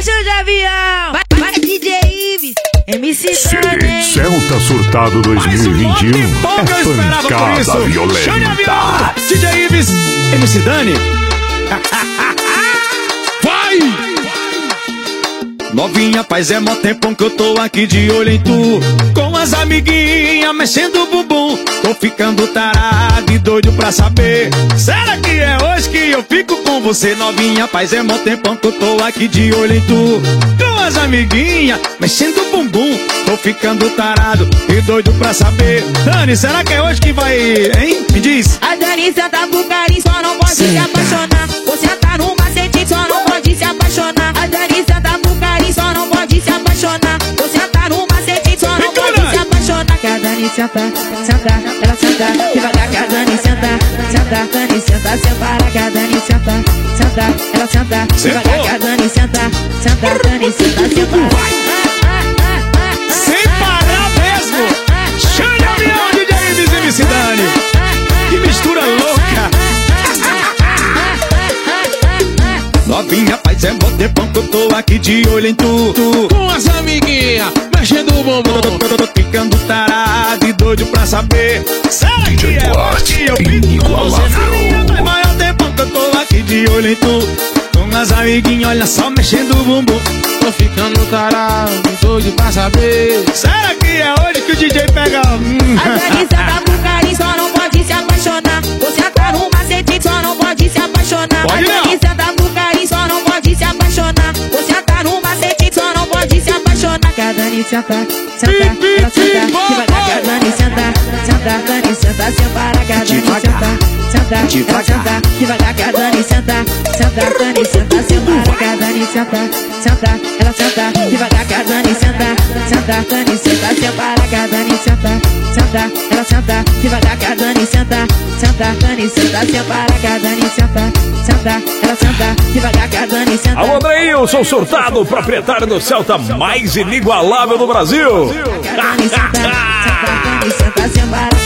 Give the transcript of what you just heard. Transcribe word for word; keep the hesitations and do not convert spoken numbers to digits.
show de avião. Vai, vai D J Ives, M C Dani. Celta Surtado dois mil e vinte e um é pancada violenta. Show de avião, D J Ives, M C Dani. Vai! Novinha, faz é mó tempão que eu tô aqui de olho em tu. Com as amiguinhas mexendo o bumbum. Tô ficando tarado e doido pra saber. Será que é hoje que eu fico com você? Novinha, faz é mó tempão que eu tô aqui de olho em tu. Com as amiguinhas mexendo o bumbum. Tô ficando tarado e doido pra saber. Dani, será que é hoje que vai, hein? Me diz. A Dani senta pro carinho, só não pode se apaixonar. Você tá no macete, só não pode se apaixonar. A Dani senta pro carinho, só não pode se apaixonar. Você tá no macete, só não pode se apaixonar. Que a Dani senta, senta, ela senta devagar. Que a Dani senta, senta, Dani senta, separa. Que a Dani senta, senta, ela senta devagar. Que a Dani senta, senta, Dani senta, separa. Sem parar mesmo. Show de avião, D J Ives e M C Dani. Que mistura louca. Novinha, faz é bom tempão que eu tô aqui de olho em tu, tu. Com as amiguinhas mexendo o bumbum. Tô, tô, tô, tô ficando tarado e doido pra saber. Será que é hoje que eu fico com você? Novinha, faz maior tempão que eu tô aqui de olho em tu. Com as amiguinhas, olha só, mexendo o bumbum. Tô ficando tarado e doido pra saber. Será que é hoje que o D J pega? Hum. A Dani senta pro carinho, só não pode se apaixonar. Você tá no macete, só não pode se apaixonar. Pode a Dani senta pro carinho, só não pode se apaixonar. Você tá no macete, só não pode se apaixonar. Que a Dani senta, senta, ela senta devagar. Que a Dani senta, senta, Dani senta, separa. Que a Dani senta, senta, ela senta devagar. Que a Dani senta, senta, Dani senta, separa. Que a Dani senta, senta, ela senta devagar. Que a Dani senta, senta, Dani senta, separa. Que a Dani senta, senta, ela senta devagar. Que a Dani senta, senta, Dani senta, separa. Que a Dani senta, senta, ela senta devagar. Que a Dani senta. Alô, Andreilson Surtado, proprietário do Celta mais inigualável do Brasil. Que a Dani senta, senta, Dani senta, separa.